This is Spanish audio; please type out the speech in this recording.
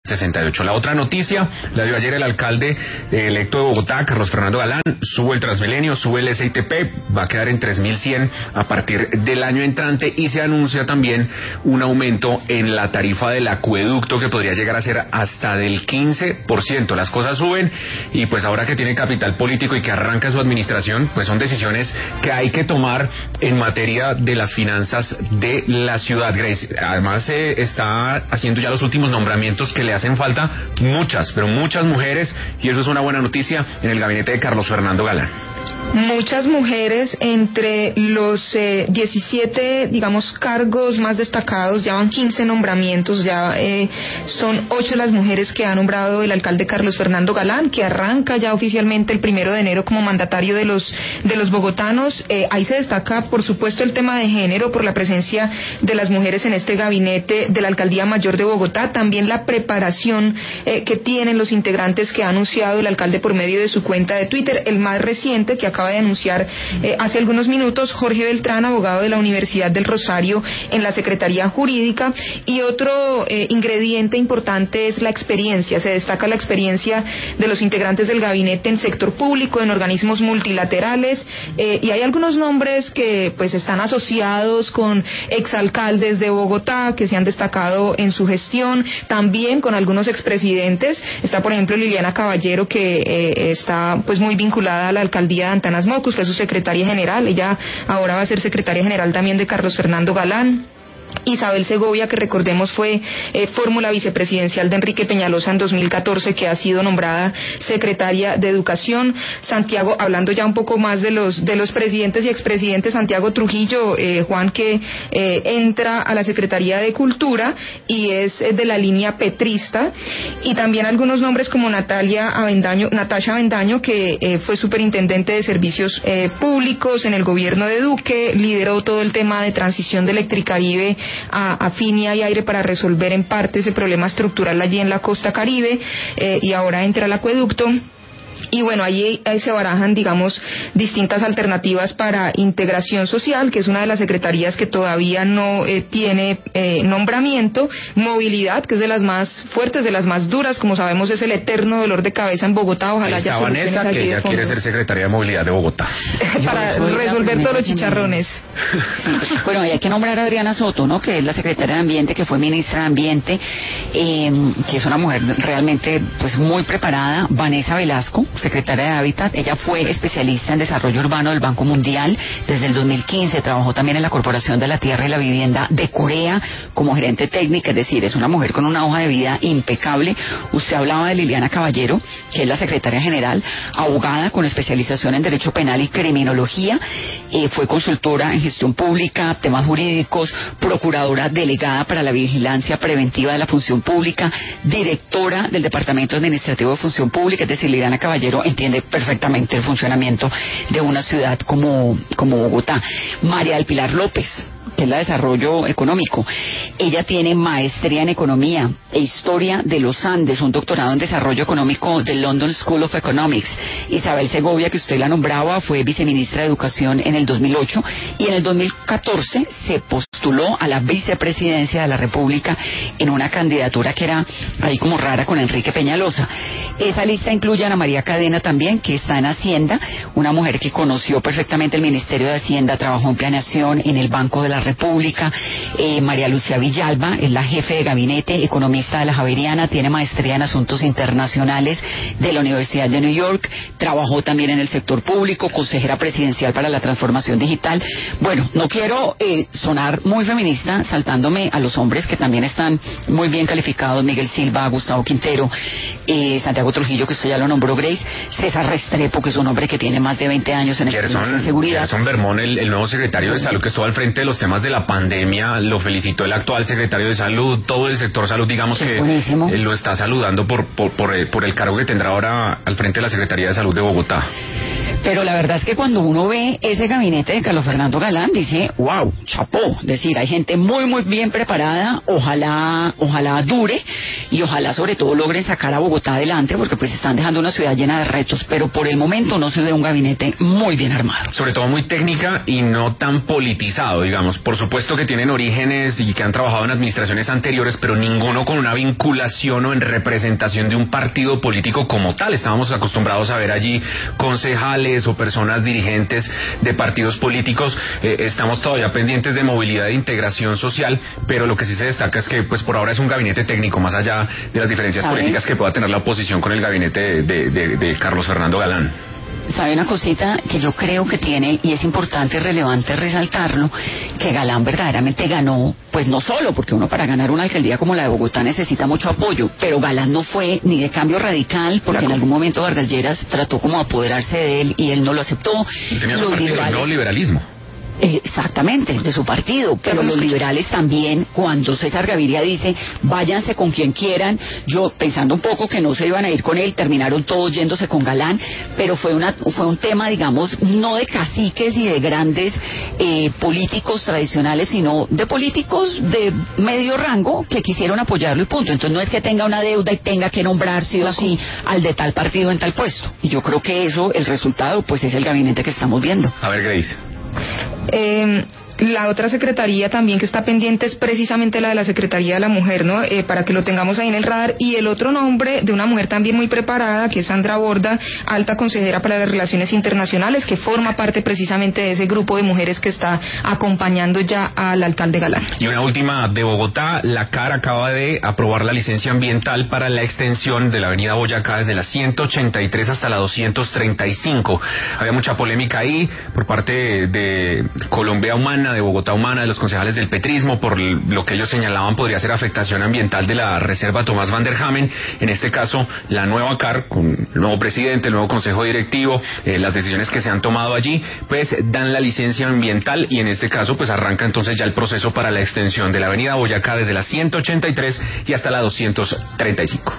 68. La otra noticia la dio ayer el alcalde electo de Bogotá, Carlos Fernando Galán. Sube el Transmilenio, sube el SITP, va a quedar en 3.100 a partir del año entrante, y se anuncia también un aumento en la tarifa del acueducto que podría llegar a ser hasta del 15%. Las cosas suben, y pues ahora que tiene capital político y que arranca su administración, pues son decisiones que hay que tomar en materia de las finanzas de la ciudad. Grace, además está haciendo ya los últimos nombramientos que le hacen falta muchas, pero muchas mujeres, y eso es una buena noticia en el gabinete de Carlos Fernando Galán. Muchas mujeres entre los 17, digamos, cargos más destacados. Ya van 15 nombramientos, ya son 8 las mujeres que ha nombrado el alcalde Carlos Fernando Galán, que arranca ya oficialmente el 1 de enero como mandatario de los bogotanos. Ahí se destaca, por supuesto, el tema de género por la presencia de las mujeres en este gabinete de la Alcaldía Mayor de Bogotá. También la preparación que tienen los integrantes que ha anunciado el alcalde por medio de su cuenta de Twitter. El más reciente, que acaba de anunciar hace algunos minutos, Jorge Beltrán, abogado de la Universidad del Rosario, en la Secretaría Jurídica. Y otro ingrediente importante es la experiencia. Se destaca la experiencia de los integrantes del gabinete en sector público, en organismos multilaterales, y hay algunos nombres que pues están asociados con exalcaldes de Bogotá que se han destacado en su gestión, también con algunos expresidentes. Está, por ejemplo, Liliana Caballero, que está pues muy vinculada a la alcaldía de Antanas Mocus, fue su secretaria general. Ella ahora va a ser secretaria general también de Carlos Fernando Galán. Isabel Segovia, que recordemos fue fórmula vicepresidencial de Enrique Peñalosa en 2014, que ha sido nombrada secretaria de Educación. Santiago, hablando ya un poco más de los presidentes y expresidentes, Santiago Trujillo, Juan, que entra a la Secretaría de Cultura y es de la línea petrista. Y también algunos nombres como Natasha Avendaño, que fue superintendente de servicios públicos en el gobierno de Duque, lideró todo el tema de transición de Electricaribe a Finia y Aire para resolver en parte ese problema estructural allí en la costa Caribe, y ahora entra el acueducto. Y bueno, ahí se barajan, digamos, distintas alternativas para integración social, que es una de las secretarías que todavía no tiene nombramiento. Movilidad, que es de las más fuertes, de las más duras, como sabemos, es el eterno dolor de cabeza en Bogotá. Ojalá haya soluciones allí de fondo. Que ella quiere ser secretaria de Movilidad de Bogotá. Para resolver todos los chicharrones. Sí. Bueno, y hay que nombrar a Adriana Soto, ¿no?, que es la secretaria de Ambiente, que fue ministra de Ambiente, que es una mujer realmente pues muy preparada. Vanessa Velasco, secretaria de Hábitat, ella fue especialista en desarrollo urbano del Banco Mundial desde el 2015, trabajó también en la Corporación de la Tierra y la Vivienda de Corea como gerente técnica, es decir, es una mujer con una hoja de vida impecable. Usted hablaba de Liliana Caballero, que es la secretaria general, abogada con especialización en Derecho Penal y Criminología, fue consultora en gestión pública, temas jurídicos, procuradora delegada para la vigilancia preventiva de la función pública, directora del Departamento Administrativo de Función Pública. Es decir, Liliana Caballero entiende perfectamente el funcionamiento de una ciudad como Bogotá. María del Pilar López, que es la de Desarrollo Económico, ella tiene maestría en Economía e Historia de los Andes, un doctorado en Desarrollo Económico del London School of Economics. Isabel Segovia, que usted la nombraba, fue viceministra de Educación en el 2008 y en el 2014 se postuló a la vicepresidencia de la República en una candidatura que era ahí como rara con Enrique Peñalosa. Esa lista incluye a Ana María Cadena también, que está en Hacienda, una mujer que conoció perfectamente el Ministerio de Hacienda, trabajó en planeación en el Banco de la República. María Lucía Villalba es la jefe de gabinete, economista de la Javeriana, tiene maestría en asuntos internacionales de la Universidad de New York, trabajó también en el sector público, consejera presidencial para la transformación digital. Bueno, no quiero sonar muy feminista saltándome a los hombres que también están muy bien calificados: Miguel Silva, Gustavo Quintero, Santiago Trujillo, que usted ya lo nombró, Grace, César Restrepo, que es un hombre que tiene más de 20 años en seguridad. Gerson Bermón, el nuevo secretario de Salud, que estuvo al frente de los temas de la pandemia, lo felicitó el actual secretario de Salud. Todo el sector salud, digamos que lo está saludando por el cargo que tendrá ahora al frente de la Secretaría de Salud de Bogotá. Pero la verdad es que cuando uno ve ese gabinete de Carlos Fernando Galán, dice, wow, chapó. Es decir, hay gente muy, muy bien preparada, ojalá dure, y ojalá sobre todo logren sacar a Bogotá adelante, porque pues están dejando una ciudad llena de retos, pero por el momento no se ve un gabinete muy bien armado. Sobre todo muy técnica y no tan politizado, digamos. Por supuesto que tienen orígenes y que han trabajado en administraciones anteriores, pero ninguno con una vinculación o en representación de un partido político como tal. Estábamos acostumbrados a ver allí concejales o personas dirigentes de partidos políticos. Estamos todavía pendientes de movilidad e integración social, pero lo que sí se destaca es que pues por ahora es un gabinete técnico, más allá de las diferencias políticas que pueda tener la oposición con el gabinete de Carlos Fernando Galán. ¿Sabe una cosita que yo creo que tiene, y es importante y relevante resaltarlo, que Galán verdaderamente ganó, pues no solo porque uno para ganar una alcaldía como la de Bogotá necesita mucho apoyo, pero Galán no fue ni de Cambio Radical, porque en algún momento Vargas Lleras trató como apoderarse de él y él no lo aceptó. Tenía su partido, el nuevo liberalismo. Exactamente, de su partido, pero los liberales también, cuando César Gaviria dice váyanse con quien quieran, yo pensando un poco que no se iban a ir con él, terminaron todos yéndose con Galán, pero fue un tema, digamos, no de caciques y de grandes políticos tradicionales, sino de políticos de medio rango que quisieron apoyarlo y punto. Entonces no es que tenga una deuda y tenga que nombrar sí o sí al de tal partido en tal puesto. Y yo creo que eso, el resultado, pues es el gabinete que estamos viendo. A ver, Grace. La otra secretaría también que está pendiente es precisamente la de la Secretaría de la Mujer, ¿no? Para que lo tengamos ahí en el radar. Y el otro nombre de una mujer también muy preparada, que es Sandra Borda, alta consejera para las relaciones internacionales, que forma parte precisamente de ese grupo de mujeres que está acompañando ya al alcalde Galán. Y una última de Bogotá, la CAR acaba de aprobar la licencia ambiental para la extensión de la avenida Boyacá desde la 183 hasta la 235. Había mucha polémica ahí por parte de Colombia Humana, de Bogotá Humana, de los concejales del petrismo, por lo que ellos señalaban podría ser afectación ambiental de la reserva Tomás Van der Hamen. En este caso, la nueva CAR, con el nuevo presidente, el nuevo consejo directivo, las decisiones que se han tomado allí, pues dan la licencia ambiental y en este caso pues arranca entonces ya el proceso para la extensión de la avenida Boyacá desde la 183 y hasta la 235.